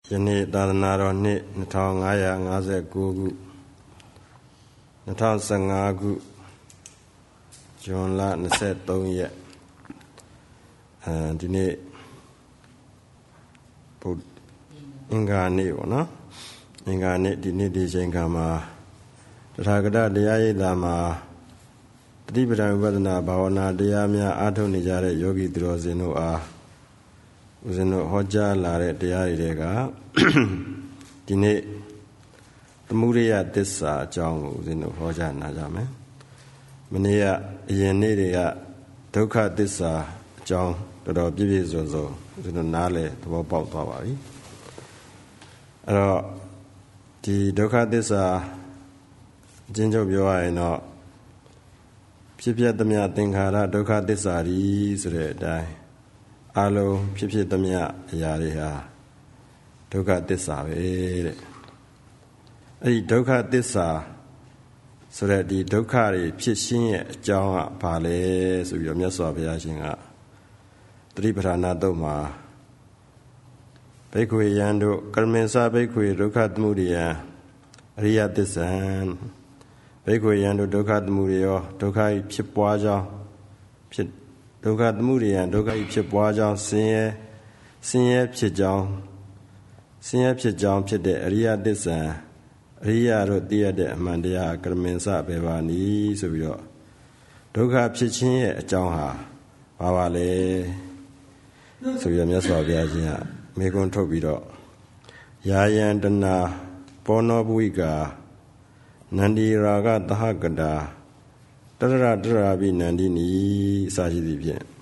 ယနေ့သာသနာတော်နှစ်2559ခု2015ခုဇွန်လ23ရက်ဒီနေ့အင်္ဂါနေ့ပေါ့နော်အင်္ဂါနေ့ဒီနေ့ဒီချိန်ခါမှာတထာဂတတရားရိပ်သာမှာတတိပဌာန်ဝိပဿနာဘာဝနာတရားများအားထုတ်နေကြတဲ့ယောဂီသူတော်စင်တို့အားဦးဇင်းတို့ဟောကြားလာတဲ့တရားတွေတဲကဒီနေ့သမုဒိယသစ္စာအကြောင်းကိုဦးဇင်းတို့ဟောကြားနာကြမယ်။မနေ့ကအရင်နေ့တွေကဒုက္ခသစ္စာအကြောင်းတော်တော်ပြည့်ပြည့်စုံစုံဦးဇင်းတို့နားလည်သဘောပေါက်သွားပါပြီ။အဲ့တော့ဒီဒုက္ခသစ္စာအချင်းချုပ်ပြောရရင်တော့ဖြစ်ပြသမျှသင်္ခါရဒုက္ခသစ္စာကြီးဆိုတဲ့အတိုင်းအလုံးဖြစ်ဖြစ်သမျှအရာတွေဟာဒုက္ခသစ္စာပဲတဲ့အဲ့ဒီဒုက္ခသစ္စာဆိုတဲ့ဒီဒုက္ခတွေဖြစ်ရှင်းရဲ့အကြောင်းကဘာလဲဆိုပြီးတော့မြတ်စွာဘုရားရှင်ကသတိပဋ္ဌာန်တုတ်မှာဘိက္ခွေယံတို့ကရမေသဘိက္ခွေဒုက္ခသမုဒယံအရိယသစ္ဆံဘိက္ခွေယံတို့ဒုက္ခသမုဒယောဒုက္ခဖြစ်ပွားကြောင်းဖြစ်ဒုက္ခသမုဒယံဒုက္ခဖြစ်ပွားကြောင်းဆင်းရဲဖြစ်ကြောင်းဖြစ်တဲ့အရိယသစ္စာအရိယတို့သိရတဲ့အမှန်တရားကရမေသဘေဘာနီဆိုပြီးတော့ဒုက္ခဖြစ်ခြင်းရဲ့အကြောင်းဟာဘာပါလဲဆိုပြီးတော့မြတ်စွာဘုရားရှင်ကမေခွန်းထုတ်ပြီးတော့ယာယံတနာပောနောဘုဝိကာနန္ဒီရာဂသဟကတာတရတရပိနန္ဒီနီအစာရှိသည်ဖြင့်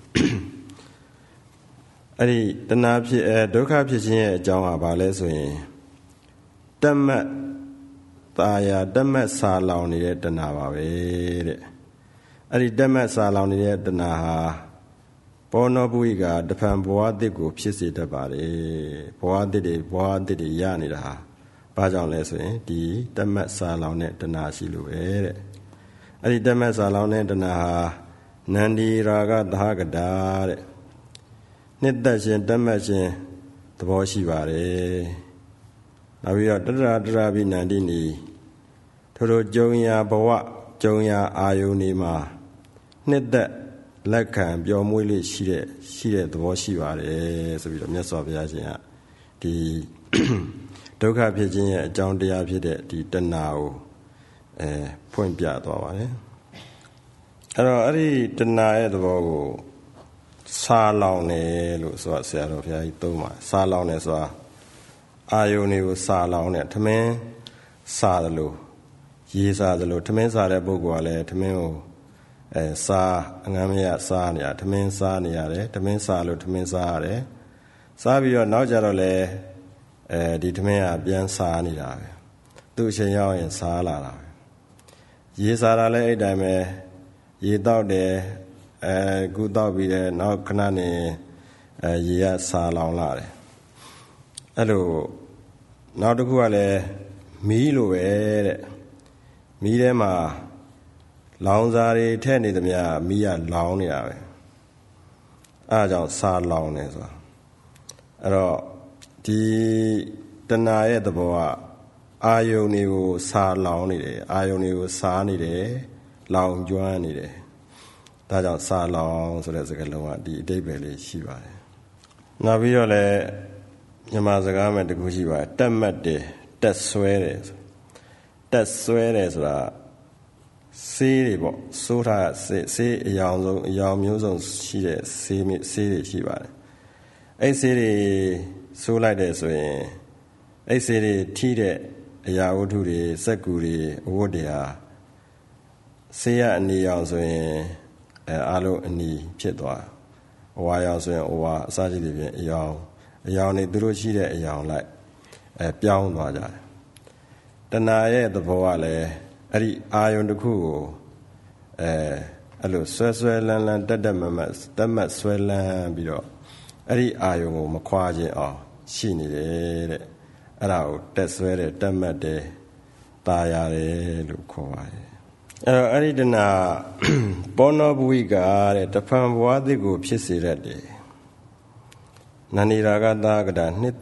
အဲ့ဒီတဏှာဖြစ်ဒုက္ခဖြစ်ခြင်းရဲ့အကြောင်းဟာဘာလဲဆိုရင်တမတ်ตาယာတမတ်စာလောင်နေတဲ့တဏှာပါပဲတဲ့အဲ့ဒီတမတ်စာလောင်နေတဲ့တဏှာဟာပောနောဘုဝိကာတဖန်ဘဝအသစ်ကိုဖြစ်စေတတ်ပါတယ်ဘဝအသစ်တွေရနေတာဟာဘာကြောင့်လဲဆိုရင်ဒီတမတ်စာလောင်တဲ့တဏှာရှိလို့ပဲတဲ့အဲ့ဒီတမတ်စာလောင်တဲ့တဏှာဟာနန္ဒီရာဂသဟကတာတဲ့နှစ်သက်ခြင်းတမတ်ခြင်းသဘောရှိပါတယ်နောက်ပြီးတော့တရတရပိနန္ဒီနီထိုကြုံရာဘဝကြုံရာအာယုန်ဒီမှာနှစ်သက်လက်ခံပျော်မွေ့လေးရှိတဲ့သဘောရှိပါတယ်ဆိုပြီးတော့မြတ်စွာဘုရားရှင်ကဒီဒုက္ခဖြစ်ခြင်းရဲ့အကြောင်းတရားဖြစ်တဲ့ဒီတဏှာကိုဖွင့်ပြသွားပါတယ်အဲ့တော့အဲ့ဒီတဏှာရဲ့သဘောကိုစာလောင်တယ်လို့ဆိုတာဆရာတော်ဘုရားကြီးသုံးပါစာလောင်တယ်ဆိုတာအာယုန်တွေကိုစာလောင်တယ်ထမင်းစာတယ်လို့ရေးစားတယ်လို့ထမင်းစားတဲ့ပုဂ္ဂိုလ်ကလည်းထမင်းကိုစားအငမ်းမရစားနေရထမင်းစားနေရတယ်ထမင်းစားလို့ထမင်းစားရတယ်စားပြီးတော့နောက်ကြတော့လေဒီထမင်းကပြန်စားနေတာပဲသူ့အချိန်ရောက်ရင်စားလာတာပဲရေစားတာလည်းအဲ့တိုင်းပဲရေတောက်တယ်ကူတောက်ပြီးတဲ့နောက်ခဏနေရေကစားလောင်လာတယ်အဲ့လိုနောက်တစ်ခုကလည်းမီးလိုပဲတဲ့မီးထဲမှာလောင်စာတွေထည့်နေသမျှမီးကလောင်နေတာပဲအဲဒါကြောင့်စားလောင်နေဆိုတာအဲ့တော့ဒီတဏှာရဲ့သဘောကအာယုန်တွေကိုစားလောင်နေတယ်အာယုန်တွေကိုစားနေတယ်လောင်ကျွမ်းနေတယ်ဒါကြောင့်စားလောင်ဆိုတဲ့စကားလုံးကဒီအဓိပ္ပာယ်လေးရှိပါတယ်နောက်ပြီးတော့လည်းမြန်မာစကားမဲ့တခုရှိပါတယ်တက်မှတ်တယ်တက်ဆွဲတယ်တက်ဆွဲတယ်ဆိုတာဆေးတွေပေါ့စိုးထားဆေးအယောင်မျိုးစုံရှိတဲ့ဆေးတွေရှိပါတယ်အဲ့ဆေးတွေစိုးလိုက်တယ်ဆိုရင်အဲ့ဆေးတွေထိတဲ့အရာဝတ္ထုတွေစက္ကူတွေအဝတ်တွေဟာဆေးရအနီရောင်ဆိုရင်အားလုံးအနီဖြစ်သွားအဝါရောင်ဆိုရင်အဝါအစရှိတဲ့ပြင်အယောင်တွေသူတို့ရှိတဲ့အယောင်လိုက်ပြောင်းသွားကြတယ်တဏှာရဲ့သဘောကလည်းအဲ့ဒီအာယုန်တစ်ခုကိုအဲ့လိုဆွဲလန်းတက်မတ်ဆွဲလန်းပြီးတော့အဲ့ဒီအာယုန်ကိုမခွာခြင်းအောင်ရှိနေတယ်တဲ့အဲ့ဒါကိုတက်ဆွဲတယ်တက်မှတ်တယ်ตาရတယ်လို့ခေါ်ပါတယ်အဲ့တော့အဲ့ဒီတဏှာပောနောဘုဝိကာတဲ့တဖန်ဘဝသစ်ကိုဖြစ်စေတတ်တယ်နန္ဒီရာဂသကတာနှစ်သက်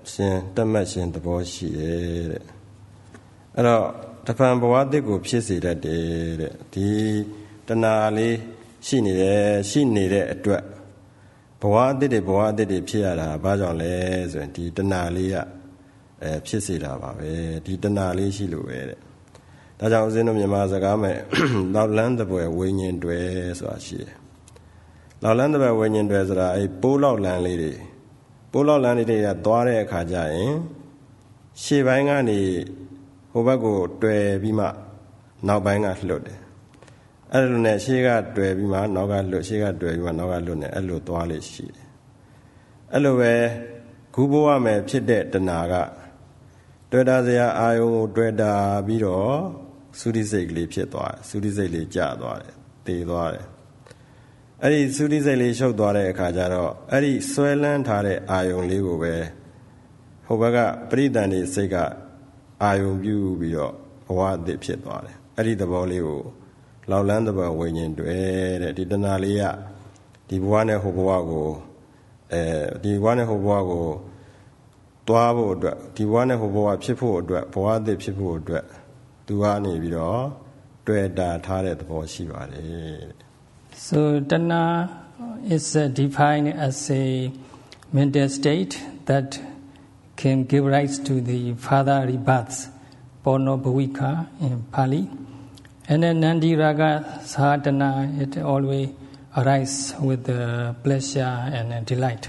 ရှင်သဘောရှိတယ်တဲ့အဲ့တော့တပံဘဝတစ်ကိုဖြစ်စေတတ်တယ်တဲ့ဒီတဏှာလေးရှိနေတဲ့အတွက်ဘဝအတ္တတွေဖြစ်ရတာဘာကြောင့်လဲဆိုရင်ဒီတဏှာလေးကဖြစ်စေတာပါပဲဒီတဏှာလေးရှိလို့ပဲတဲ့ဒါကြောင့်ဦးဇင်းတို့မြန်မာစကားမဲ့လောက်လန်းတဲ့ဘွယ်ဝိညာဉ်တွေဆိုတာရှိတယ်လောက်လန်းတဲ့ဘွယ်ဝိညာဉ်တွေဆိုတာပိုးလောက်လန်းလေးတွေကသွားတဲ့အခါကျရင်ရှေ့ပိုင်းကနေဟိုဘက်ကိုတွယ်ပြီးမှနောက်ပိုင်းကလှုပ်တယ်အဲ့လိုနဲ့ရှေ့ကတွယ်ပြီးမှနောက်ကလှုပ်ရှေ့ကတွယ်ပြီးမှနောက်ကလှုပ်နေအဲ့လိုသွားလေရှိတယ်အဲ့လိုပဲခုဘဝမယ်ဖြစ်တဲ့တဏှာကတွေ့တာစရာအာယုံကိုတွေ့တာပြီးတော့သုတိစိတ်ကလေးဖြစ်သွားတယ်သုတိစိတ်လေးကျသွားတယ်တည်သွားတယ်အဲ့ဒီသုတိစိတ်လေးရှုပ်သွားတဲ့အခါကျတော့အဲ့ဒီဆွဲလန်းထားတဲ့အာယုံလေးကိုပဲဟိုဘက်ကပရိသန္တိစိတ်ကအာယုံပြုပြီးတော့ဘဝအသစ်ဖြစ်သွားတယ်အဲ့ဒီသဘောလေးကိုလောက်လန်းတဲ့ဘဝဝိညာဉ်တွေတဲ့ဒီတဏှာလေးကဒီဘဝနဲ့ဟိုဘဝကိုဒီဘဝနဲ့ဟိုဘဝကိုသွားဖို့အတွက်ဒီဘဝနဲ့ဟိုဘဝဖြစ်ဖို့အတွက်ဘဝအသစ်ဖြစ်ဖို့အတွက်သူကနေပြီးတော့တွေ့တာထားတဲ့သဘောရှိပါတယ် So Tanna is defined as a mental state that can give rise to the further rebirths, Porno Bhavika in Pali. And then Nandi Raga Sadhana, it always arises with pleasure and delight.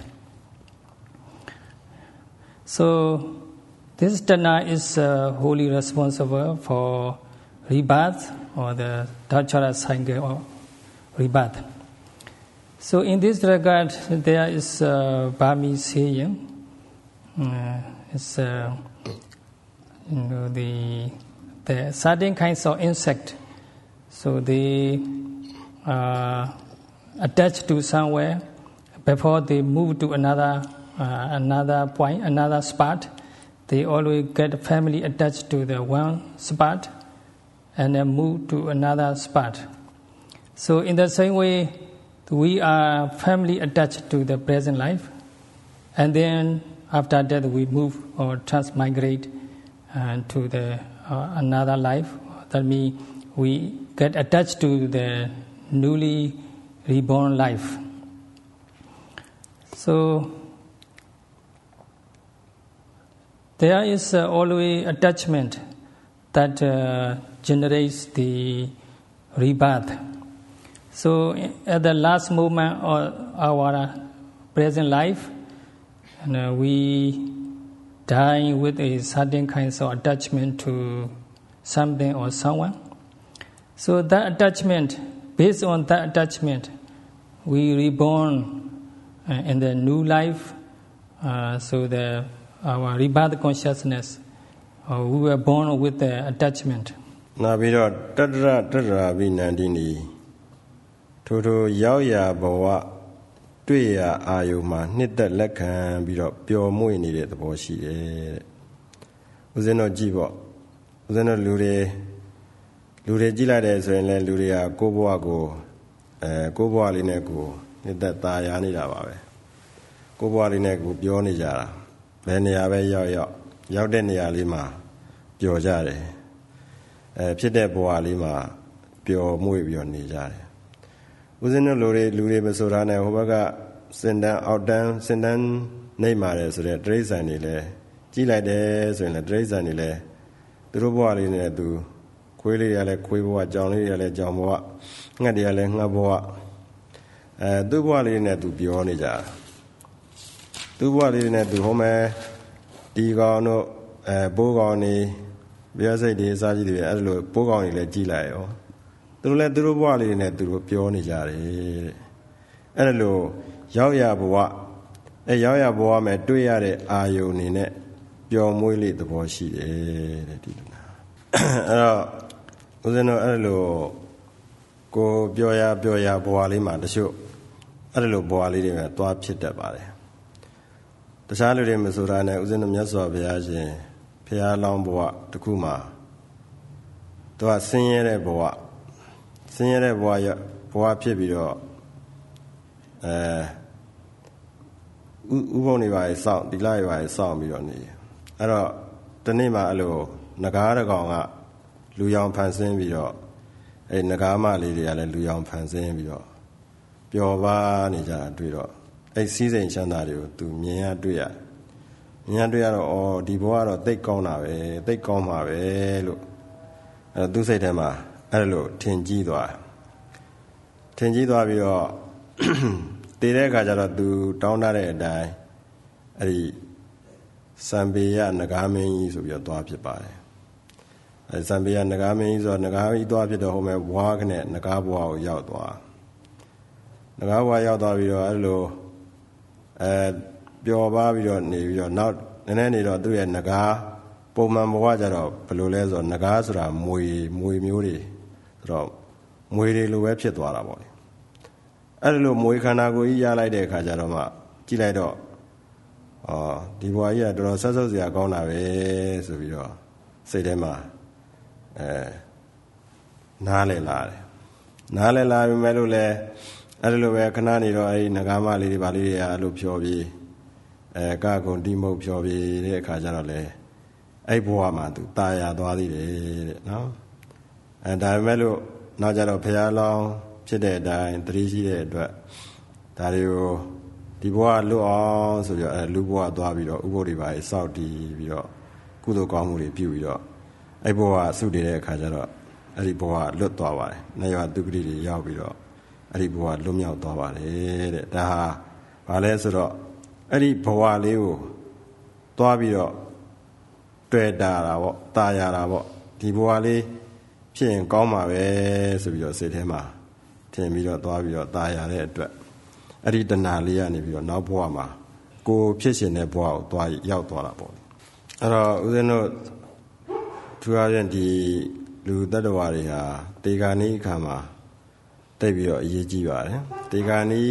So this Tanna is wholly responsible for rebirth or the Dharchara cycle of rebirth. So in this regard, there is Burmese saying, the certain kinds of insect, so they attach to somewhere before they move to another point, another spot. They always get family attached to the one spot and then move to another spot. So in the same way, we are family attached to the present life, and then after that we move or transmigrate to the another life. That means we get attached to the newly reborn life. So there is always attachment that generates the rebirth. So at the last moment of our present life, we die with a certain kinds of attachment to something or someone. So that attachment, based on that attachment, we reborn in the new life. So our rebirth consciousness, we were born with the attachment. Nabiro tadra vinandini Toto Yauya Bawa Tuya Ayuma Nita Lakan Biro Pure Muini the Boshi Uzeno Jibo Uzeno Lure Gila de Sren Luria Koboago Koboalineku Nita Tayani Davabe Koboalineku Bionijara Beniabe Yaudenia Lima Biojare Pite Boalima Pure Mui Bionijare Uzeno Lure Besorana Hobaga Sendan Outdown Sendan Neymar so that Drazanile Gila de Sren Drazanile the Roboaline do Quili Ale Quiboa Johnny Ale Jamboa Nadiale Naboa Duboaline do Bionija Duboaline do Home Digano Bogani Biase de Saji Alo Bogani Le Gilayoသူလည်းသူတို့ဘဝလေးနဲ့သူတို့ပြောနေကြတယ်အဲ့လိုရောက်ရဘဝရောက်ရဘဝမှာတွေ့ရတဲ့အာယုန်နေနဲ့ပျော်မွေးလေးသဘောရှိတယ်တဲ့ဒီလိုအဲ့တော့ဦးဇင်းတို့အဲ့လိုကိုပြောရဘဝလေးမှာတချို့အဲ့လိုဘဝလေးတွေမှာသွားဖြစ်တတ်ပါတယ်တခြားလူတွေမဆိုတာနဲ့ဦးဇင်းတို့မြတ်စွာဘုရားရှင်ဖရာလောင်းဘဝတစ်ခုမှာသူကဆင်းရဲတဲ့ဘဝဆင်းရဲတဲ့ဘဝဖြစ်ပြီးတော့ဥပုံတွေပါစောင့်ဒီလိုက်ပါစောင့်ပြီးတော့နေအဲ့တော့တနေ့မှအဲ့လိုငကားတစ်ကောင်ကလူရောင်ဖန်ဆင်းပြီးတော့အဲ့ငကားမလေးတွေကလည်းလူရောင်ဖန်ဆင်းပြီးတော့ပျော်ပါနေကြတာတွေ့တော့အဲ့စည်းစိမ်ချမ်းသာတွေကိုသူမြင်ရတွေ့ရတော့အော်ဒီဘဝကတော့သိတ်ကောင်းတာပဲသိတ်ကောင်းမှာပဲလို့အဲ့တော့သူ့စိတ်ထဲမှာအဲ့လိုထင်ကြီးသွားပြီးတော့တည်တဲ့အခါကျတော့သူတောင်းတတဲ့အတိုင်းအဲ့ဒီစံပေရနဂါမင်းကြီးဆိုပြီးတော့သွားဖြစ်ပါတယ်အဲ့စံပေရနဂါမင်းကြီးဆိုတော့နဂါကြီးသွားဖြစ်တော့ဟိုမဲ့ဘွားခနဲ့နဂါဘွားကိုရောက်သွားနဂါဘွားရောက်သွားပြီးတော့အဲ့လိုပျော်ပါပြီးတော့နေပြီးတော့နောက်နည်းနည်းနေတော့သူ့ရဲ့နဂါပုံမှန်ဘဝကျတော့ဘယ်လိုလဲဆိုတော့နဂါဆိုတာမွေမျိုးတွေဆိုတော့မွေတွေလိုပဲဖြစ်သွားတာပေါ့လေအဲ့လိုမွေခန္ဓာကိုယ်ကြီးရလိုက်တဲ့အခါကျတော့မှကြည့်လိုက်တော့ဒီဘဝကြီးကတော်တော်ဆက်ဆုပ်စရာကောင်းတာပဲဆိုပြီးတော့စိတ်ထဲမှာနားလည်လာပြီမဲ့လို့လဲအဲ့လိုပဲခဏနေတော့အဲ့ဒီငကားမလေးတွေဗာလေးတွေကအဲ့လိုဖြောပြီးကကုံတိမုတ်ဖြောပြီးတဲ့အခါကျတော့လေအဲ့ဘဝမှာသူตายရသွားသေးတယ်တဲ့နော်ဒါပေမဲ့လို့နောက်ကြတော့ဘုရားလောင်းဖြစ်တဲ့အတိုင်းသတိရှိတဲ့အတွက်ဒါတွေကိုဒီဘဝလွတ်အောင်ဆိုပြီးတော့လူဘဝသွားပြီးတော့ဥပုသ်တွေပါစောက်တည်ပြီးတော့ကုသိုလ်ကောင်းမှုတွေပြုပြီးတော့အဲ့ဘဝဆုတည်တဲ့အခါကျတော့အဲ့ဒီဘဝလွတ်သွားပါတယ်။နယဝတုဂတိတွေရောက်ပြီးတော့အဲ့ဒီဘဝလွတ်မြောက်သွားပါတယ်တဲ့။ဒါဟာဘာလဲဆိုတော့အဲ့ဒီဘဝလေးကိုသွားပြီးတော့တွေ့တာပေါ့ตายရတာပေါ့ဒီဘဝလေးဖြစ်ရင်ကောင်းမှာပဲဆိုပြီးတော့စိတ်ထဲမှာထင်ပြီးတော့သွားပြီးတော့ตายရတဲ့အတွက်အဲ့ဒီတဏှာလေးကနေပြီးတော့နောက်ဘဝမှာကိုဖြစ်ရှင်တဲ့ဘဝကိုသွားရောက်သွားတာပေါ့အဲ့တော့ဦးဇင်းတို့သူရတဲ့ဒီလူတ attva တွေဟာတေဂာနိအခါမှာတိတ်ပြီးတော့အရေးကြီးပါတယ်တေဂာနိ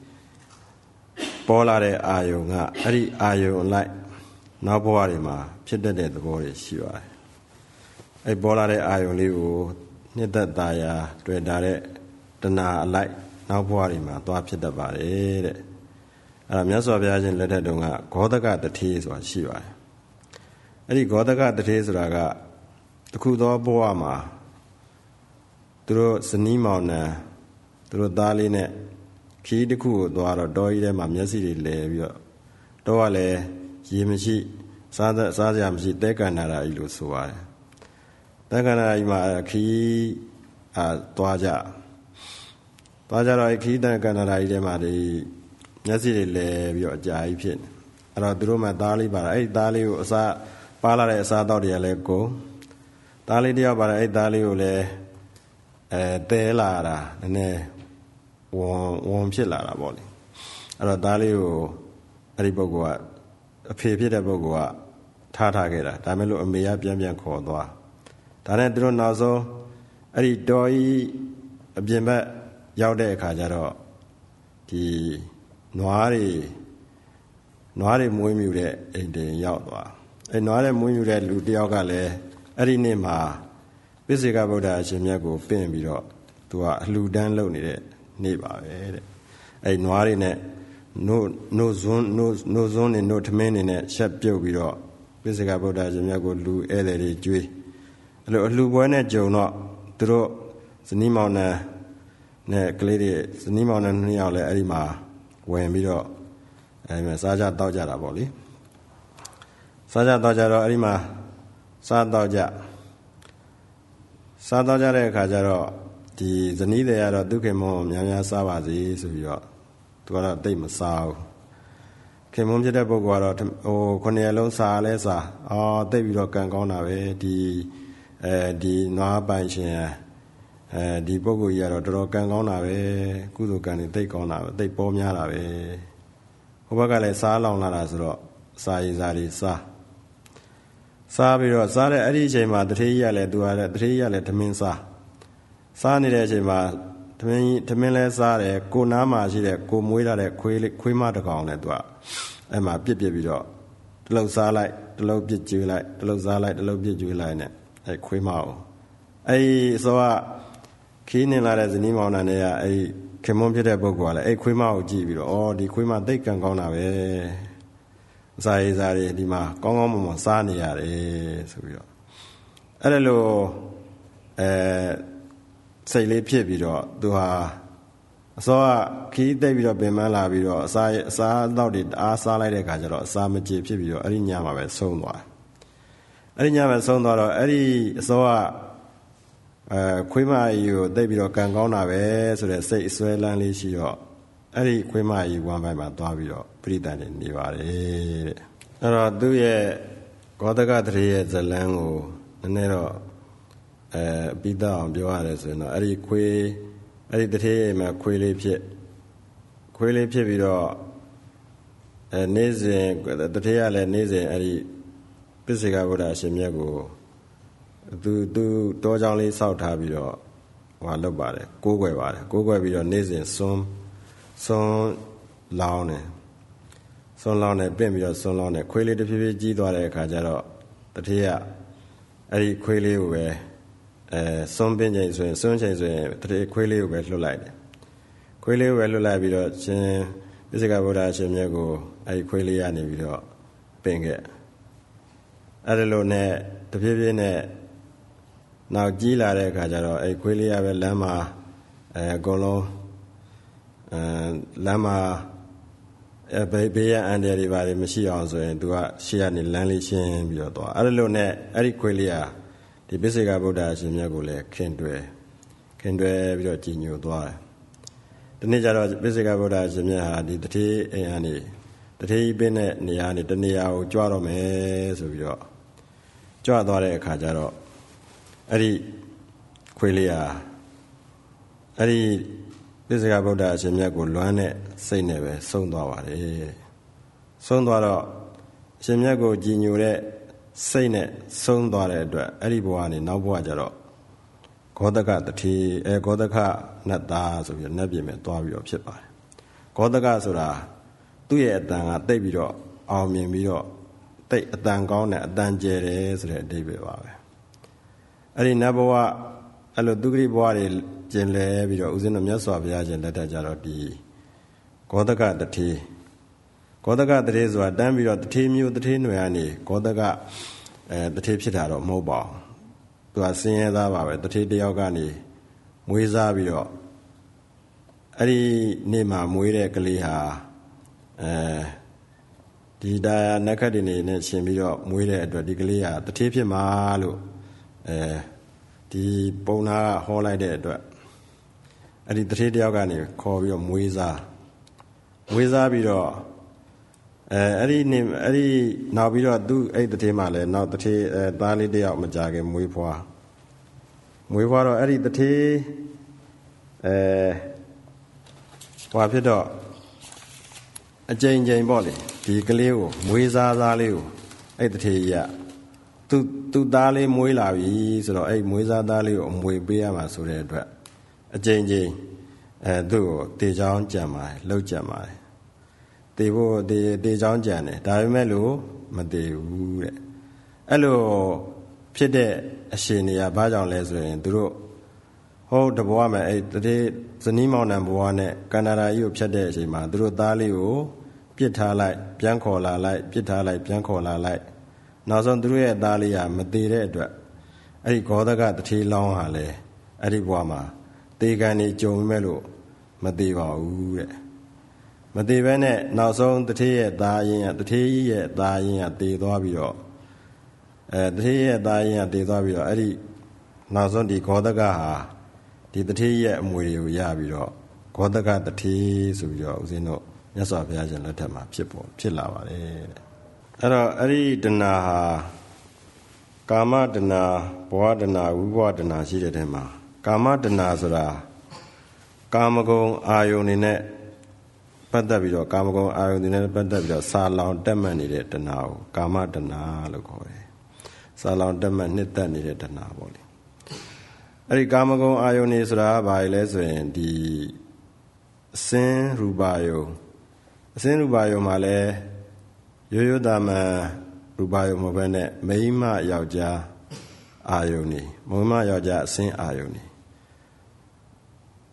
ပေါ်လာတဲ့အာယုံကအဲ့ဒီအာယုံအလိုက်နောက်ဘဝတွေမှာဖြစ်တတ်တဲ့သဘောတွေရှိပါတယ်အဲ့ပေါ်လာတဲ့အာယုံလေးကိုနှစ်သက်သာယာတွေ့တာတဲ့တဏှာအလိုက်နောက်ဘဝတွေမှာသွားဖြစ်တတ်ပါတယ်တဲ့အဲ့ဒါမြတ်စွာဘုရားရှင်လက်ထက်တုန်းကဂောဒကတထေးဆိုတာရှိပါတယ်အဲ့ဒီဂောဒကတထေးဆိုတာကတခုသောဘဝမှာသူတို့ဇနီးမောင်နှံသူတို့သားလေးနဲ့ခီးတစ်ခုကိုသွားတော့တောကြီးထဲမှာမျက်စိတွေလဲပြီးတော့တော့ကလည်းရေမရှိစားစရာမရှိတဲကန်နာရာကြီးလို့ဆိုပါတယ်တဲကန်နာရာကြီးမှာခီးသွားကြတော့ခီးတဲကန်နာရာကြီးထဲမှာဒီမျက်စိတွေလဲပြီးတော့အကြာကြီးဖြစ်နေအဲ့တော့သူတို့မှသားလေးပါတာအဲ့ဒီသားလေးကိုအစားပါလာတဲ့အစားတော့တွေကလည်းကိုသားလေးတယောက်ပါတယ်အဲ့သားလေးကိုလည်းတဲလာတာနည်းနည်းဝန်ဖြစ်လာတာပေါ့လေအဲ့တော့သားလေးကိုအဲ့ဒီပုဂ္ဂိုလ်ကအဖေဖြစ်တဲ့ပုဂ္ဂိုလ်ကထားခဲ့တာဒါမဲ့လို့အမေကပြန်ခေါ်သွားဒါနဲ့သူတို့နောက်ဆုံးအဲ့ဒီတော်ကြီးအပြင်ဘက်ရောက်တဲ့အခါကျတော့ဒီနွားတွေမွေးမြူတဲ့အိမ်တင်ရောက်သွားအဲ့နွားတွေမွေးမြူတဲ့လူတယောက်ကလည်းအဲ့ဒီနေ့မှာပိစိကဗုဒ္ဓအရှင်မြတ်ကိုပင့်ပြီးတော့သူကအလှူဒန်းလုပ်နေတဲ့နေ့ပါပဲတဲ့အဲ့နွားတွေနဲ့နို့ဇွန်းတွေနို့ထမင်းတွေနဲ့ချက်ပြုတ်ပြီးတော့ပိစိကဗုဒ္ဓအရှင်မြတ်ကိုလူဧည့်သည်တွေကျွေးအဲ့လိုအလှူပွဲနဲ့ကြုံတော့သူတို့ဇနီးမောင်နှံနဲ့ကလေးတွေဇနီးမောင်နှံနှစ်ယောက်လည်းအဲ့ဒီမှာဝင်ပြီးတော့အဲ့မှာစားကြတောက်ကြတာပေါ့လေစားကြတောက်ကြတော့အဲ့ဒီမှာစားတောက်ကြတဲ့အခါကျတော့ဒီဇနီးတွေကတော့ဒုက္ခေမောများစားပါစေဆိုပြီးတော့သူကတော့တိတ်မစားဘူးခေမောဖြစ်တဲ့ပုဂ္ဂိုလ်ကတော့9ရက်လုံးစားလဲစားတိတ်ပြီးတော့ကံကောင်းတာပဲဒီနွားပိုင်ရှင်ဒီပုဂ္ဂိုလ်ကြီးကတော့တော်တော်ကံကောင်းတာပဲကုသိုလ်ကံတွေတိတ်ကောင်းတာပဲတိတ်ပေါ်များတာပဲဟိုဘက်ကလည်းစားလောင်လာတာဆိုတော့စားရည်စားတွေစားပြီးတော့စားတဲ့အဲ့ဒီအချိန်မှာတထေးကြီးကလည်းသူကလည်းတထေးကြီးကလည်းထမင်းစားနေတဲ့အချိန်မှာထမင်းလဲစားတယ်ကိုနားမှာရှိတဲ့ကိုမွေးလာတဲ့ခွေးမတစ်ကောင်နဲ့သူကအဲ့မှာပြစ်ပြီးတော့တစ်လုံးစားလိုက်တစ်လုံးပြစ်ကျွေးလိုက်တစ်လုံးစားလိုက်တစ်လုံးပြစ်ကျွေးလိုက်နဲ့အဲ့ခွေးမအောင်အဲ့အစောကခီးနေလာတဲ့ဇနီးမောင်နှံတွေကအဲ့ခခင်မွန်းဖြစ်တဲ့ပုဂ္ဂိုလ်ကလည်းအဲ့ခွေးမကိုကြည့်ပြီးတော့ဒီခွေးမသိတ်ကံကောင်းတာပဲအစာရေးစားတွေဒီမှာကောင်းကောင်းမွန်မွန်စားနေရတယ်ဆိုပြီးတော့အဲ့ဒါလိုစိတ်လေးဖြစ်ပြီးတော့သူဟာအစောကခီးသိပ်ပြီးတော့ပင်ပန်းလာပြီးတော့အစားတော့တွေအားစားလိုက်တဲ့ခါကျတော့အစာမကြေဖြစ်ပြီးတော့အဲ့ဒီညမှာပဲဆုံးသွားအဲ့ဒီညမှာဆုံးသွားတော့အဲ့ဒီအစောကခွေးမကြီးကိုသိပ်ပြီးတော့ကံကောင်းတာပဲဆိုတဲ့စိတ်အစွဲလန်းလေးရှိတော့အဲ့ဒီခွေးမကြီးဝမ်းပိုင်းမှာသွားပြီးတော့ပြိတ္တန်နေပါတယ်တဲ့အဲ့တော့သူ့ရဲ့ဂေါတကတရေရဲ့ဇလန်းကိုနည်းနည်းတော့ပြီးတော့အောင်ပြောရတယ်ဆိုရင်တော့အဲ့ဒီတရေမှာခွေးလေးဖြစ်ပြီးတော့နေ့စဉ်တရေကလည်းနေ့စဉ်အဲ့ဒီပစ္စေကဗုဒ္ဓအရှင်မြတ်ကိုသူတောကြောင်လေးစောက်ထားပြီးတော့လုပ်ပါတယ်ကိုးကွယ်ပြီးတော့နေ့စဉ်စွန်းလောင်းတယ်ပြင်ပြီးတော့စွန်းလောင်းတယ်ခွေးလေးတစ်ဖြည်းဖြည်းကြီးသွားတဲ့အခါကျတော့တတိယအဲ့ဒီခွေးလေးကိုပဲစွန်းပင်ချိန်ဆိုရင်စွန်းချိန်ဆိုရင်တတိယခွေးလေးကိုပဲလွတ်လိုက်တယ်ခွေးလေးကိုပဲလွတ်လိုက်ပြီးတော့ရှင်ပစ္စေကဗုဒ္ဓအရှင်မြတ်ကိုအဲ့ဒီခွေးလေးကနေပြီးတော့ပင်ခဲ့အဲ့ဒီလိုနဲ့တဖြည်းဖြည်းနဲ့နောက်ကြီးလာတဲ့အခါကျတော့အဲ့ခွေးလေးကပဲလမ်းမှာအကုန်လုံးလမ်းမှာဘေးရန်အန္တရာယ်တွေပါတယ်မရှိအောင်ဆိုရင်သူကရှေ့ကနေလမ်းလေးရှင်းပြီးတော့သွားအဲ့ဒီလိုနဲ့အဲ့ဒီခွေးလေးကဒီပစ္စေကဗုဒ္ဓအရှင်မြတ်ကိုလည်းခင်တွယ်ပြီးတော့ကြည်ညိုသွားတယ်ဒီနေ့ကျတော့ပစ္စေကဗုဒ္ဓအရှင်မြတ်ဟာဒီတထေးအိမ်ကနေတထေးကြီးပင်းတဲ့နေရာကနေတနေရာကိုကြွတော့မယ်ဆိုပြီးတော့ကြွသွားတဲ့အခါကျတော့အဲ့ဒီခွေးလေးဟာအဲ့ဒီပစ္စေကဗုဒ္ဓအရှင်မြတ်ကိုလွမ်းတဲ့စိတ်နဲ့ပဲဆုံးသွားပါတယ်ဆုံးသွားတော့အရှင်မြတ်ကိုကြည်ညိုတဲ့စိတ်နဲ့ဆုံးသွားတဲ့အတွက်အဲ့ဒီဘဝကနေနောက်ဘဝကျတော့ဂေါတကတတိဂေါတကနတ်သားဆိုပြီးနတ်ပြည်မှာသွားပြီးတော့ဖြစ်ပါတယ်ဂေါတကဆိုတာသူ့ရဲ့အတန်ကတိတ်ပြီးတော့အောင်မြင်ပြီးတော့တိတ်အတန်ကောင်းတဲ့အတန်ကျယ်တယ်ဆိုတဲ့အဓိပ္ပာယ်ပါပဲအဲ့ဒီနတ်ဘဝအဲ့လိုသူဂရိဘဝတွေကျင်လဲပြီးတော့ဦးဇင်းတို့မြတ်စွာဘုရားရှင်လက်ထက်ကြတော့ဒီဂေါတကတတိဆိုတာတန်းပြီးတော့တတိမျိုးတတိຫນွယ်ကနေဂေါတကတတိဖြစ်တာတော့မဟုတ်ပါဘူးသူကဆင်းရဲသားပါပဲတတိတယောက်ကနေမွေးစားပြီးတော့အဲ့ဒီနေ့မှာမွေးတဲ့ကလေးဟာဒီတရားနက္ခတ်တွေနဲ့ရှင်ပြီးတော့မွေးတဲ့အတွက်ဒီကလေးဟာတတိဖြစ်မှာလို့ဒီပုံနာကဟောလိုက်တဲ့အတွက်အဲ့ဒီတတိတယောက်ကနေခေါ်ပြီးတော့မွေးစားပြီးတော့အဲ့ဒီနောက်ပြီးတော့သူ့အဲ့တတိမှလည်းနောက်တတိသားလေးတယောက်မကြခင်မွေးဖွားတော့အဲ့ဒီတတိဟွာဖြစ်တော့အကြိမ်ပေါ့လေဒီကလေးကိုမွေးစားလေးကိုအဲ့တတိကြီးကသူ့သားလေးမွေးလာပြီဆိုတော့အဲ့မွေးစားသားလေးကိုအမွေပေးရမှာဆိုတဲ့အတွက်အကြိမ်သူ့ကိုတေချောင်းကြံပါတယ်လှုပ်ကြံပါတယ်တေချောင်းကြံတယ်ဒါပေမဲ့လို့မတေဘူးတဲ့အဲ့လိုဖြစ်တဲ့အရှင်တွေကဘာကြောင့်လဲဆိုရင်သူတို့ဟုတ်တဘဝမှာအဲ့တည်းဇနီးမောင်နှံဘဝနဲ့ကန္နာရာကြီးကိုဖြတ်တဲ့အချိန်မှာသူတို့သားလေးကိုပြစ်ထားလိုက်ပြန်ခေါ်လာလိုက်ပြစ်ထားလိုက်ပြန်ခေါ်လာလိုက်နောက်ဆုံးသူတို့ရဲ့သားလေးကမသေးတဲ့အတွက်အဲ့ဒီဂေါတကတထေးလောင်းဟာလေအဲ့ဒီဘဝမှာတေကံနေကြုံမဲ့လို့မသေးပါဘူးတဲ့မသေးဘဲနဲ့နောက်ဆုံးတထေးရဲ့သားရင်းကတထေးကြီးရဲ့သားရင်းကတေသွားပြီးတော့တထေးရဲ့သားရင်းကတေသွားပြီးတော့အဲ့ဒီနောက်ဆုံးဒီဂေါတကဟာဒီတထေးရဲ့အမွေတွေကိုရပြီးတော့ဂေါတကတထေးဆိုပြီးတော့ဦးဇင်းတို့မြတ်စွာဘုရားရှင်လက်ထက်မှာဖြစ်လာပါတယ်တဲ့အဲ့တော့အဲ့ဒီတဏှာဟာကာမတဏှာဘဝတဏှာဝိဘဝတဏှာရှိတဲ့ထဲမှာကာမတဏှာဆိုတာကာမဂုဏ်အာယုန်တွေနဲ့ပတ်သက်ပြီးတော့ကာမဂုဏ်အာယုန်တွေနဲ့ပတ်သက်ပြီးတော့စာလောင်တက်မှတ်နေတဲ့တဏှာကိုကာမတဏှာလို့ခေါ်တယ်စာလောင်တက်မှတ်နှစ်သက်နေတဲ့တဏှာပေါ့လေအဲ့ဒီကာမဂုဏ်အာယုန်တွေဆိုတာဘာလဲဆိုရင်ဒီအစင်းရူပါယုံမှာလဲရိုးရိုးသားမှန်ရူပါယုံမဟုတ်ဘဲနဲ့မိန်းမယောက်ျားအာယုန်နေမိန်းမယောက်ျားအစင်းအာယုန်နေ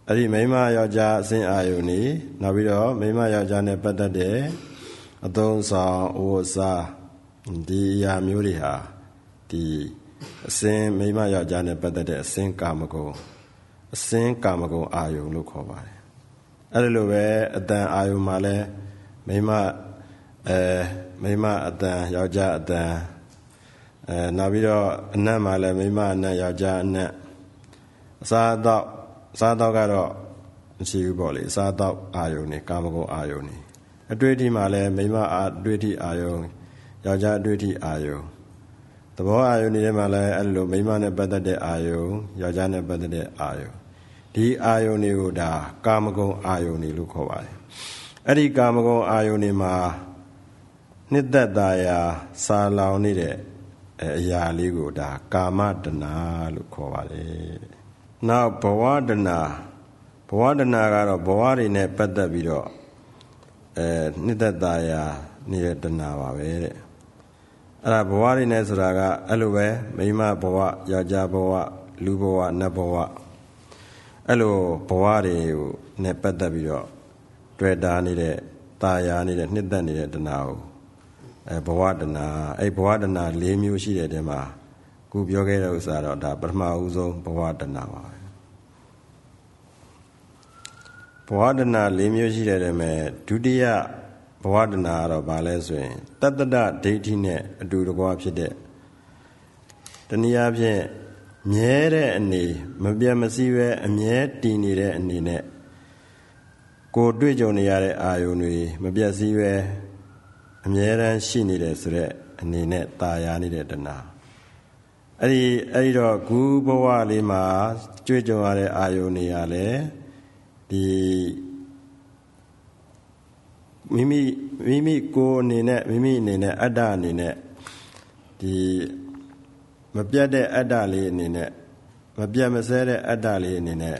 အဲ့ဒီမိန်းမယောက်ျားအစဉ်အာယုန်နေနောက်ပြီးတော့မိန်းမယောက်ျားနဲ့ပတ်သက်တဲ့အသုံးဆောင်အဝတ်စားဒီအရာမျိုးတွေဟာဒီအစဉ်မိန်းမယောက်ျားနဲ့ပတ်သက်တဲ့အစဉ်ကာမဂုဏ်အာယုန်လို့ခေါ်ပါတယ်အဲ့ဒီလိုပဲအတန်အာယုန်မှာလဲမိန်းမအတန်ယောက်ျားအတန်နောက်ပြီးတော့အနတ်မှာလဲမိန်းမအနတ်ယောက်ျားအနတ်အစားတော့ကတော့မရှိဘူးပေါ့လေအစားတော့အာယုန်နေကာမဂုဏ်အာယုန်နေအတွေ့အထိမှာလဲမိန်းမအတွေ့အထိအာယုန်ယောက်ျားအတွေ့အထိအာယုန်သဘောအာယုန်တွေမှာလဲအဲ့လိုမိန်းမနဲ့ပတ်သက်တဲ့အာယုန်ယောက်ျားနဲ့ပတ်သက်တဲ့အာယုန်ဒီအာယုန်တွေကိုဒါကာမဂုဏ်အာယုန်တွေလို့ခေါ်ပါတယ်အဲ့ဒီကာမဂုဏ်အာယုန်တွေမှာနှစ်သက်သာယာစာလောင်နေတဲ့အရာလေးကိုဒါကာမတဏှာလို့ခေါ်ပါတယ်နောက်ဘဝတဏှာကတော့ဘဝတွေနဲ့ပတ်သက်ပြီးတော့နှစ်သက်သာယာနေတဲ့တဏှာပါပဲတဲ့အဲ့ဒါဘဝတွေနဲ့ဆိုတာကအဲ့လိုပဲမိန်းမဘဝယောက်ျားဘဝလူဘဝနတ်ဘဝအဲ့လိုဘဝတွေနဲ့ပတ်သက်ပြီးတော့တွေ့တာနေတဲ့သာယာနေတဲ့နှစ်သက်နေတဲ့တဏှာကိုဘဝတဏှာအဲ့ဘဝတဏှာ၄မျိုးရှိတဲ့တဲမှာခုပြောခဲ့တဲ့ဥစ္စာတော့ဒါပထမဦးဆုံးဘဝတဏှာပါပဲဘဝတဏှာ၄မျိုးရှိတဲ့တဲမှာဒုတိယဘဝတဏှာကတော့ဘာလဲဆိုရင်တတ္တဒဒိဋ္ဌိနဲ့အတူတကွဖြစ်တဲ့တနည်းအားဖြင့်မြဲတဲ့အနေမပြတ်မစည်းပဲအမြဲတည်နေတဲ့အနေနဲ့ကိုယ်တွေ့ကြုံနေရတဲ့အာယုန်တွေမပြတ်စည်းပဲအမြဲတမ်းရှိနေတယ်ဆိုတဲ့အနေနဲ့ตายာနေတဲ့တဏှာအဲ့ဒီတော့ခုဘဝလေးမှာတွေ့ကြုံရတဲ့အာယုန်တွေဟာလည်းဒီမိမိကိုယ်အနေနဲ့မိမိအနေနဲ့အတ္တအနေနဲ့ဒီမပြတ်တဲ့အတ္တလေးအနေနဲ့မပြတ်မစဲတဲ့အတ္တလေးအနေနဲ့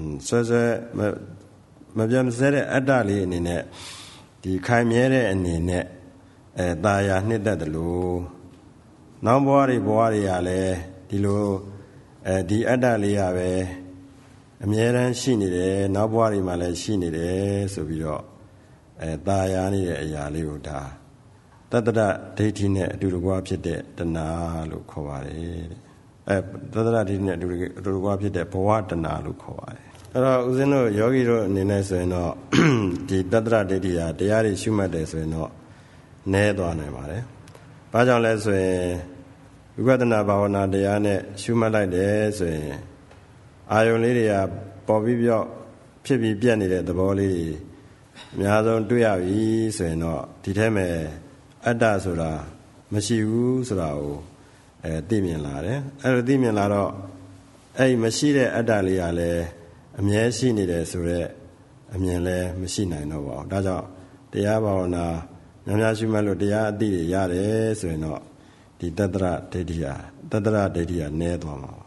မပြတ်မစဲတဲ့အတ္တလေးအနေနဲ့ဒီခိုင်မြဲတဲ့အနေနဲ့ตายာနှစ်သက်တယ်လို့နောက်ဘဝတွေရလဲဒီလိုဒီအတ္တလေးရပဲအမြဲတမ်းရှိနေတယ်နောက်ဘဝတွေမှာလည်းရှိနေတယ်ဆိုပြီးတော့ตายာနေတဲ့အရာလေးကိုဒါတတ္တဒဒိဋ္ဌိနဲ့အတူတကွဖြစ်တဲ့တဏှာလို့ခေါ်ပါတယ်တတ္တဒဒိဋ္ဌိနဲ့အတူတကွဖြစ်တဲ့ဘဝတဏှာလို့ခေါ်ပါတယ်အဲ့တော့ဦးဇင်းတို့ယောဂီတို့အနေနဲ့ဆိုရင်တော့ဒီတတ္တဒဒိဋ္ဌိဟာတရားတွေရှုမှတ်တယ်ဆိုရင်တော့နည်းသွားနိုင်ပါတယ်။ဘာကြောင့်လဲဆိုရင်ဝိပဿနာဘာဝနာတရားနဲ့ရှုမှတ်လိုက်တယ်ဆိုရင်အာယုန်လေးတွေကပေါ်ပြီးပြောက်ဖြစ်ပြီးပြတ်နေတဲ့သဘောလေးတွေအများဆုံးတွေ့ရပြီဆိုရင်တော့ဒီထဲမှာအတ္တဆိုတာမရှိဘူးဆိုတာကိုသိမြင်လာတယ်။အဲ့လိုသိမြင်လာတော့အဲ့မရှိတဲ့အတ္တလေးကလည်းအမြဲရှိနေတယ်ဆိုတော့အမြင်လည်းမရှိနိုင်တော့ပါဘူး။ဒါကြောင့်တရားဘာဝနာများရှုမှတ်လို့တရားအသိတွေရတယ်ဆိုရင်တော့ဒီတတ္တရဒိဋ္ဌိဟာနည်းသွားမှာပါ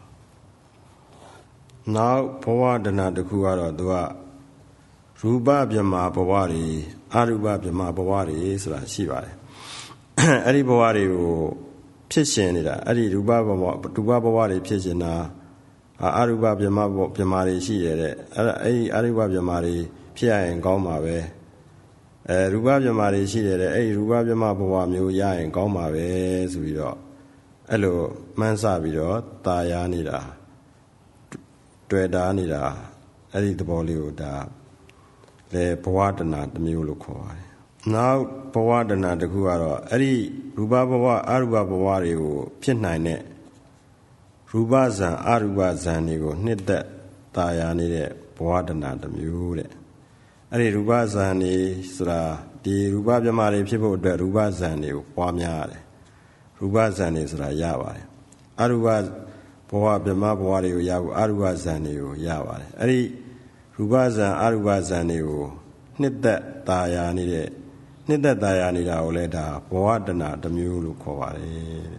နောက်ဘဝတဏှာတစ်ခုကတော့သူကရူပဗြဟ္မာဘဝတွေအရူပဗြဟ္မာဘဝတွေဆိုတာရှိပါတယ်အဲ့ဒီဘဝတွေကိုဖြစ်ရှင်နေတာအဲ့ဒီရူပဘဝတွေဖြစ်ရှင်တာအရူပဗြဟ္မာတွေရှိရတဲ့အဲ့ဒီအရူပဗြဟ္မာတွေဖြစ်ရရင်ကောင်းပါပဲရူပဗြဟ္မာတွေရှိတယ်အဲ့ဒီရူပဗြဟ္မာဘဝမျိုးရရင်ကောင်းပါပဲဆိုပြီးတော့အဲ့လိုမှန်းဆပြီးတော့ตายာနေတာတွေ့တာနေတာအဲ့ဒီသဘောလေးကိုဒါလေဘဝတဏှာတစ်မျိုးလို့ခေါ်ပါတယ်နောက်ဘဝတဏှာတစ်ခုကတော့အဲ့ဒီရူပဘဝအရူပဘဝတွေကိုဖြစ်နိုင်တဲ့ရူပဇံအရူပဇံတွေကိုနှစ်သက်ตายာနေတဲ့ဘဝတဏှာတစ်မျိုးတဲ့အဲ့ဒီရူပဇံနေဆိုတာဒီရူပဗြဟ္မာတွေဖြစ်ဖို့အတွက်ရူပဇံတွေကိုပွားများရတယ်ရူပဇံနေဆိုတာရပါတယ်အရူပဘဝဗြဟ္မာဘဝတွေကိုရဖို့အရူပဇံတွေကိုရပါတယ်အဲ့ဒီရူပဇံအရူပဇံတွေကိုနှစ်သက်ตายာနေတာကိုလည်းဒါဘဝတဏှာတစ်မျိုးလို့ခေါ်ပါတယ်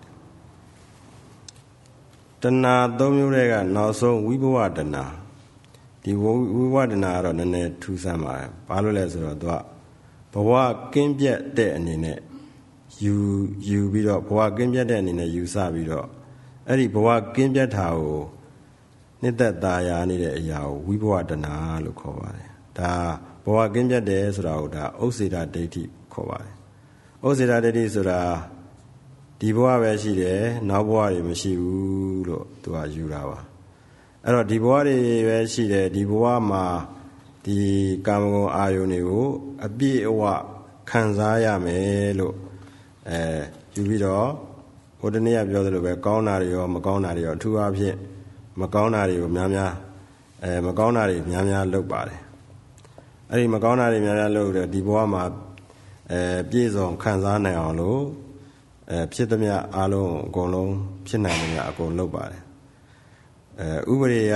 တဏှာ၃မျိုးတွေကနောက်ဆုံးဝိဘဝတဏှာဒီဝိဘဝတဏှာကတော့နည်းနည်းထူးဆန်းပါတယ်ဘာလို့လဲဆိုတော့သူကဘဝကင်းပြတ်တဲ့အနေနဲ့ယူပြီးတော့ဘဝကင်းပြတ်တဲ့အနေနဲ့ယူဆပြီးတော့အဲ့ဒီဘဝကင်းပြတ်တာကိုနှစ်သက်သာယာနေတဲ့အရာကိုဝိဘဝတဏှာလို့ခေါ်ပါတယ်ဒါဘဝကင်းပြတ်တယ်ဆိုတာကိုဒါဥစ္စေတဒိဋ္ဌိခေါ်ပါတယ်ဥစ္စေတဒိဋ္ဌိဆိုတာဒီဘဝပဲရှိတယ်နောက်ဘဝတွေမရှိဘူးလို့သူကယူတာပါအဲ့တော့ဒီဘဝတွေပဲရှိတယ်ဒီဘဝမှာဒီကာမဂုဏ်အာယုန်တွေကိုအပြည့်အဝခံစားရမယ်လို့ယူပြီးတော့ဟိုတနေ့ကပြောသလိုပဲကောင်းတာတွေရောမကောင်းတာတွေရောအထူးအားဖြင့်မကောင်းတာတွေကိုများများမကောင်းတာတွေများများလုပ်ပါတယ်အဲ့ဒီမကောင်းတာတွေများများလုပ်တယ်ဒီဘဝမှာပြည့်စုံခံစားနိုင်အောင်လို့ဖြစ်သမျှအားလုံးအကုန်လုံးဖြစ်နိုင်တယ်အကုန်လုပ်ပါတယ်ဥပဒေ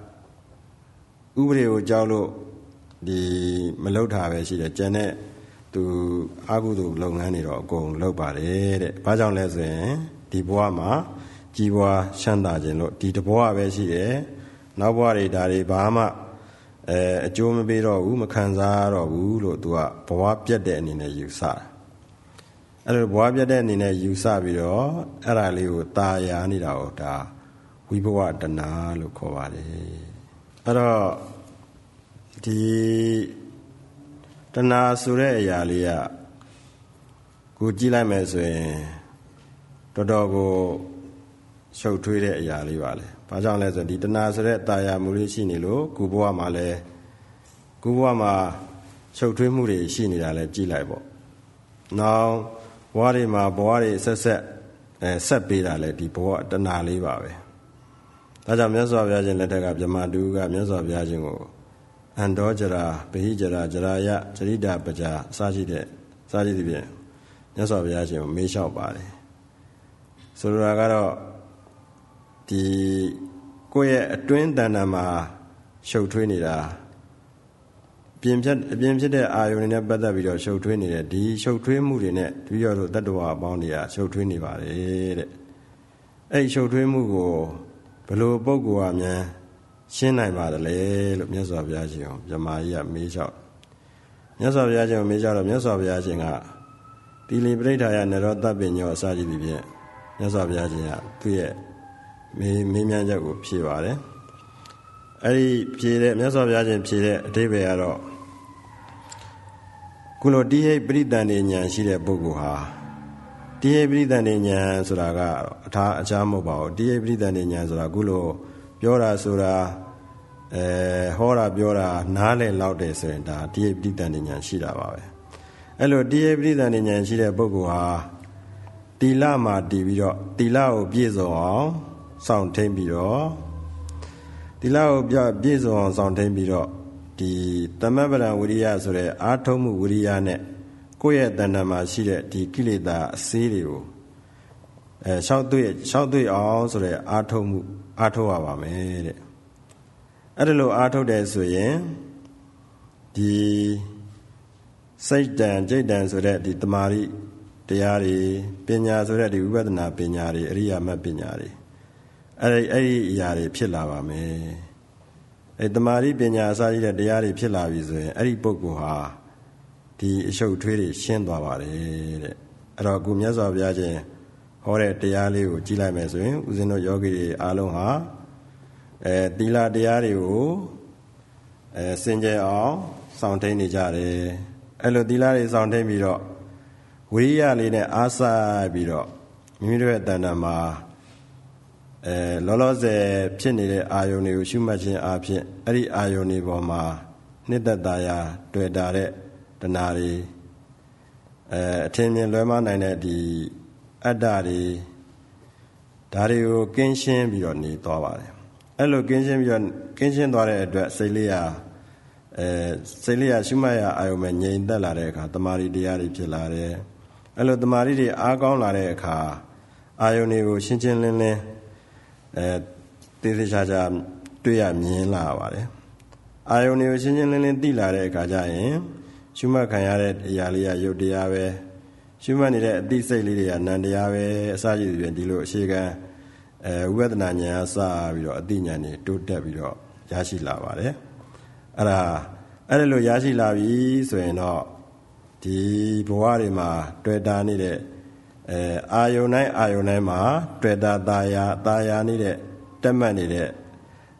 ကိုကြောက်လို့ဒီမလုပ်တာပဲရှိတယ်ကျန်တဲ့သူအကုသိုလ်လုပ်ငန်းတွေတော့အကုန်လုပ်ပါတယ်တဲ့ဘာကြောင့်လဲဆိုရင်ဒီဘဝမှာကြီးပွားချမ်းသာခြင်းလို့ဒီတဘဝပဲရှိတယ်နောက်ဘဝတွေဒါတွေဘာမှအကျိုးမပေးတော့ဘူးမခံစားတော့ဘူးလို့သူကဘဝပြတ်တဲ့အနေနဲ့ယူဆတယ်အဲ့လိုဘဝပြတ်တဲ့အနေနဲ့ယူဆပြီးတော့အဲ့ဒါလေးကိုตาယာနေတာကိုဒါဝိဘဝတဏှာလို့ခေါ်ပါတယ်အဲ့တော့ဒီတဏှာဆိုတဲ့အရာလေးကကိုကြည့်လိုက်မယ်ဆိုရင်တော်တော်ကိုရှုပ်ထွေးတဲ့အရာလေးပါလေဘာကြောင့်လဲဆိုရင်ဒီတဏှာဆိုတဲ့ตาယာမှုလေးရှိနေလို့ကိုဘဝမှာလဲကိုဘဝမှာရှုပ်ထွေးမှုတွေရှိနေတာလဲကြည့်လိုက်ပေါ့နောက်ဘဝတွေမှာဘဝတွေဆက်ပေးတာလဲဒီဘဝတဏှာလေးပါပဲဒါကြောင့်မြတ်စွာဘုရားရှင်လက်ထက်ကဗြဟ္မာတူကမြတ်စွာဘုရားရှင်ကိုအန္တောကြရာဗဟိကြရာကြရာယจริတာပကြအစရှိတဲ့စာကြည့်သည်ဖြင့်မြတ်စွာဘုရားရှင်ကိုမေးလျှောက်ပါတယ်ဆိုလိုတာကတော့ဒီကိုယ့်ရဲ့အတွင်းတဏ္ဍာမှာရှုပ်ထွေးနေတာအပြင်ဖြစ်တဲ့အာယုန်တွေနဲ့ပတ်သက်ပြီးတော့ရှုပ်ထွေးနေတဲ့ဒီရှုပ်ထွေးမှုတွေနဲ့တပည့်တော်တို့တတ္တဝါအပေါင်းတွေကရှုပ်ထွေးနေပါတယ်တဲ့အဲ့ဒီရှုပ်ထွေးမှုကိုဘယ်လိုပုဂ္ဂိုလ်အများရှင်းနိုင်ပါတယ်လေလို့မြတ်စွာဘုရားရှင်ကိုဗြဟ္မာကြီးကမေးလျှောက်မြတ်စွာဘုရားရှင်ကိုမေးလျှောက်တော့မြတ်စွာဘုရားရှင်ကတိလီပရိဋ္ဌာယနရောတပ္ပညောအစရှိသည်ဖြင့်မြတ်စွာဘုရားရှင်ကသူ့ရဲ့မေးမြန်းချက်ကိုဖြေပါတယ်အဲ့ဒီဖြေတဲ့မြတ်စွာဘုရားရှင်ဖြေတဲ့အဓိပ္ပာယ်ကတော့ကုလိုတိဟိပရိသန္တိဉာဏ်ရှိတဲ့ပုဂ္ဂိုလ်ဟာတိဟိပရိသန္တိဉာဏ်ဆိုတာကအချားမဟုတ်ပါဘူးတိဟိပရိသန္တိဉာဏ်ဆိုတာကုလိုပြောတာဆိုတာဟောတာပြောတာနားလည်လောက်တယ်ဆိုရင်ဒါတိဟိပရိသန္တိဉာဏ်ရှိတာပါပဲအဲ့လိုတိဟိပရိသန္တိဉာဏ်ရှိတဲ့ပုဂ္ဂိုလ်ဟာတီလမှာတည်ပြီးတော့တီလကိုပြည့်စုံအောင်စောင့်ထိန်ပြီးတော့တီလကိုပြည့်စုံအောင်စောင့်ထိန်ပြီးတော့ဒီသမဗ္ဗရံဝိရိယဆိုတဲ့အာထုံမှုဝိရိယနဲ့ကိုယ့်ရဲ့တဏ္ဍာမှာရှိတဲ့ဒီကိလေသာအစေးတွေကိုရှောက်သွေ့အောင်ဆိုတဲ့အာထုံမှုအာထုတ်ရပါမယ်တဲ့အဲ့ဒါလို့အာထုတ်တယ်ဆိုရင်ဒီစိတ်တန်ကြိတ်တန်ဆိုတဲ့ဒီတမာရိတရားတွေပညာဆိုတဲ့ဒီဝိပဿနာပညာတွေအရိယာမတ်ပညာတွေအဲ့ဒီအရာတွေဖြစ်လာပါမယ်အဲ့တမာရိပညာအစရှိတဲ့တရားတွေဖြစ်လာပြီဆိုရင်အဲ့ဒီပုဂ္ဂိုလ်ဟာဒီအရှုပ်ထွေးတွေရှင်းသွားပါတယ်တဲ့အဲ့တော့အခုမြတ်စွာဘုရားရှင်ဟောတဲ့တရားလေးကိုကြည့်လိုက်မယ်ဆိုရင်ဦးဇင်းတို့ယောဂီတွေအားလုံးဟာသီလတရားတွေကိုစင်ကြယ်အောင်စောင့်ထိန်နေကြတယ်အဲ့လိုသီလတွေစောင့်ထိန်ပြီးတော့ဝိရိယလေးနဲ့အားစားပြီးတော့မိမိတို့ရဲ့တဏ္ဍာမှာလောလောဆယ်ဖြစ်နေတဲ့အာယုန်တွေကိုရှုမှတ်ခြင်းအပြင်အဲ့ဒီအာယုန်တွေပေါ်မှာနှစ်သက်သာယာတွေ့တာတဲ့တဏှာတွေအထင်မြင်လွဲမှားနိုင်တဲ့ဒီအတ္တတွေဒါတွေကိုကင်းရှင်းပြီးတော့နေသွားပါတယ်အဲ့လိုကင်းရှင်းသွားတဲ့အတွက်စိတ်လေးရာရှုမှတ်ရအာယုံမဲ့ငြိမ်သက်လာတဲ့အခါတမာရီတရားတွေဖြစ်လာတယ်အဲ့လိုတမာရီတွေအားကောင်းလာတဲ့အခါအာယုံတွေကိုရှင်းရှင်းလင်းလင်းသေသေးချာချာတွေ့ရမြင်လာပါတယ်အာယုံတွေကိုရှင်းရှင်းလင်းလင်းသိလာတဲ့အခါကျရင်ရှုမှတ်ခံရတဲ့အရာလေးကရုပ်တရားပဲရှုမှတ်နေတဲ့အသိစိတ်လေးတွေကနံတရားပဲအစရှိသည်ဖြင့်ဒီလိုအခြေခံဝိပဿနာဉာဏ်အစပြီးတော့အသိဉာဏ်တွေတိုးတက်ပြီးတော့ရရှိလာပါတယ်အဲ့ဒါလိုရရှိလာပြီဆိုရင်တော့ဒီဘဝတွေမှာတွေ့တာနေတဲ့အာယုန်တိုင်းမှာတွေ့တာตาယာနေတဲ့တက်မှတ်နေတဲ့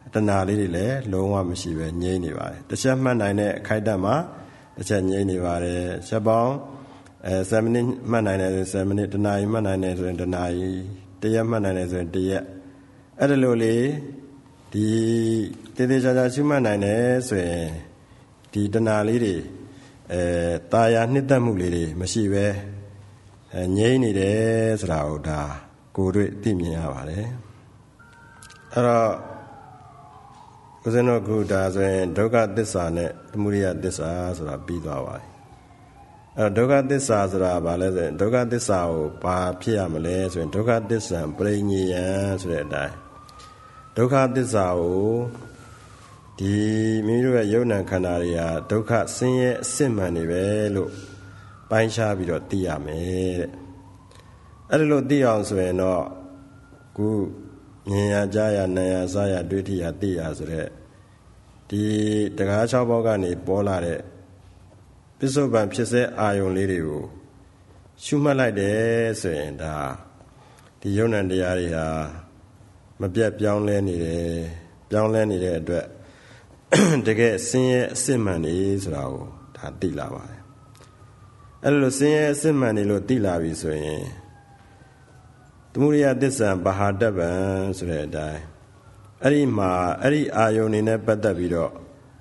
တဏှာလေးတွေလည်းလုံးဝမရှိပဲငြိမ့်နေပါတယ်တစ်ချက်မှတ်နိုင်တဲ့အခိုက်အတန့်မှာတစ်ချက်ငြိမ့်နေပါတယ်ချက်ပေါင်း7မိနစ်မှတ်နိုင်တယ်ဆိုရင်7မိနစ်တနာရီမှတ်နိုင်တယ်ဆိုရင်တနာရီတရက်မှတ်နိုင်တယ်ဆိုရင်တရက်အဲ့ဒါလိုလေဒီတေသေးချာချာရှုမှတ်နိုင်တယ်ဆိုရင်ဒီတဏှာလေးတွေตาယာနှစ်သက်မှုလေးတွေမရှိပဲငြိမ့်နေတယ်ဆိုတာကိုဒါကိုယ်တွေ့သိမြင်ရပါတယ်အဲ့တော့ဦးဇင်းတို့ကဒါဆိုရင်ဒုက္ခသစ္စာနဲ့သမုဒယသစ္စာဆိုတာပြီးသွားပါပြီအဲ့တော့ဒုက္ခသစ္စာဆိုတာဘာလဲဆိုရင်ဒုက္ခသစ္စာကိုဘာဖြစ်ရမလဲဆိုရင်ဒုက္ခသစ္စာပရိညေယံဆိုတဲ့အတိုင်းဒုက္ခသစ္စာကိုဒီမိမိတို့ရဲ့ယုံ nant ခန္ဓာတွေဟာဒုက္ခဆင်းရဲအစစ်မှန်နေပဲလို့ပိုင်းခြားပြီးတော့သိရမယ်တဲ့အဲ့ဒါလို့သိအောင်ဆိုရင်တော့ခုမြင်ရကြားရနားရစားရတွေ့ထိရသိရဆိုတဲ့ဒီတရား6ပါးကနေပေါ်လာတဲ့ပစ္စုပန်ဖြစ်စေအာယုံလေးတွေကိုရှုမှတ်လိုက်တယ်ဆိုရင်ဒါဒီယုံ nant တရားတွေဟာမပြတ်ပြောင်းလဲနေတယ်ပြောင်းလဲနေတဲ့အတွက်တကယ်ဆင်းရဲအစစ်မှန်နေဆိုတာကိုဒါသိလာပါတယ်အဲ့လိုဆင်းရဲအစစ်မှန်နေလို့သိလာပြီဆိုရင်သမုဒယသစ္စာဘာဟာတပံဆိုတဲ့အတိုင်းအဲ့ဒီမှာအဲ့ဒီအာယုန်နေနဲ့ပတ်သက်ပြီးတော့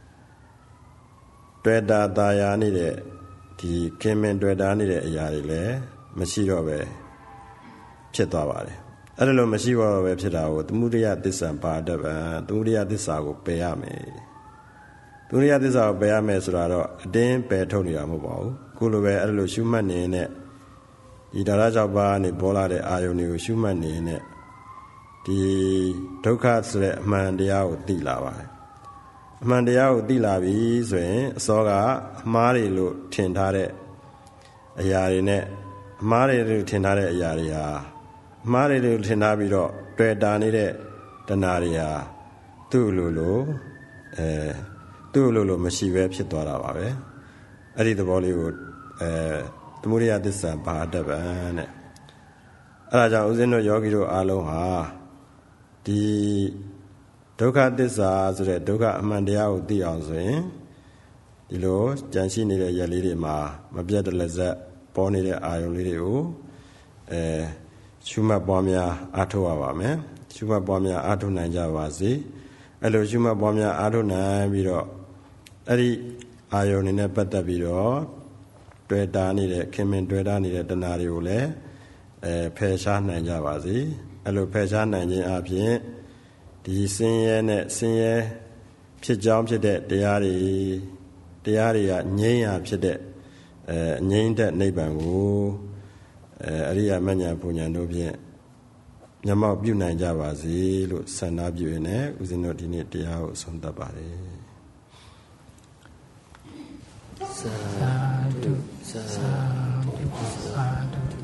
တွေ့တာตาယာနေတဲ့ဒီခင်မင်တွေ့တာနေတဲ့အရာတွေလည်းမရှိတော့ပဲဖြစ်သွားပါတယ်အဲ့ဒါလို့မရှိတော့ပဲဖြစ်တာကိုသမုဒယသစ္စာဘာတပံသမုဒယသစ္စာကိုပယ်ရမယ်သမုဒယသစ္စာကိုပယ်ရမယ်ဆိုတာတော့အတင်းပယ်ထုတ်နေတာမဟုတ်ပါဘူးခုလိုပဲအဲ့လိုရှုမှတ်နေတဲ့ဒီဓာတ်6ပါးကနေပေါ်လာတဲ့အာယုန်တွေကိုရှုမှတ်နေတဲ့ဒီဒုက္ခဆိုတဲ့အမှန်တရားကိုသိလာပါတယ်အမှန်တရားကိုသိလာပြီဆိုရင်အစောကအမှားတွေလို့ထင်ထားတဲ့အရာတွေနဲ့အမှားတွေလို့ထင်ထားတဲ့အရာတွေဟာအမှားတွေလို့ထင်ထားပြီးတော့တွေ့တာနေတဲ့တဏှာတွေဟာသူ့လိုမရှိပဲဖြစ်သွားတာပါပဲအဲ့ဒီသဘောလေးကိုသမုဒယသစ္စာဘာတပံတဲ့အဲ့ဒါကြောင့်ဦးဇင်းတို့ယောဂီတို့အားလုံးဟာဒီဒုက္ခသစ္စာဆိုတဲ့ဒုက္ခအမှန်တရားကိုသိအောင်ဆိုရင်ဒီလိုကြံရှိနေတဲ့ရက်လေးတွေမှာမပြတ်တလက်ဆက်ပေါ်နေတဲ့အာယုံလေးတွေကိုရှုမှတ်ပွားများအားထုတ်ရပါမယ်ရှုမှတ်ပွားများအားထုတ်နိုင်ကြပါစေအဲ့လိုရှုမှတ်ပွားများအားထုတ်နိုင်ပြီးတော့အဲ့ဒီအာယုန်တွေနဲ့ပတ်သက်ပြီးတော့တွေ့တာနေတဲ့ခင်မင်တွေ့တာနေတဲ့တဏှာတွေကိုလည်းဖယ်ရှားနိုင်ကြပါစေအဲ့လိုဖယ်ရှားနိုင်ခြင်းအပြင်ဒီဆင်းရဲနဲ့ဆင်းရဲဖြစ်ကြောင်းဖြစ်တဲ့တရားတွေကငြိမ်းရာဖြစ်တဲ့ငြိမ်းတဲ့နိဗ္ဗာန်ကိုအရိယာမဉ္ဇဉ်ပူဉ္ဇဉ်တို့ဖြင့်မျက်မှောက်ပြုနိုင်ကြပါစေလို့ဆန္ဒပြုရင်းနဲ့ဦးဇင်းတို့ဒီနေ့တရားကိုဆုံးသတ်ပါတယ်သာဓုသာဓုသာဓု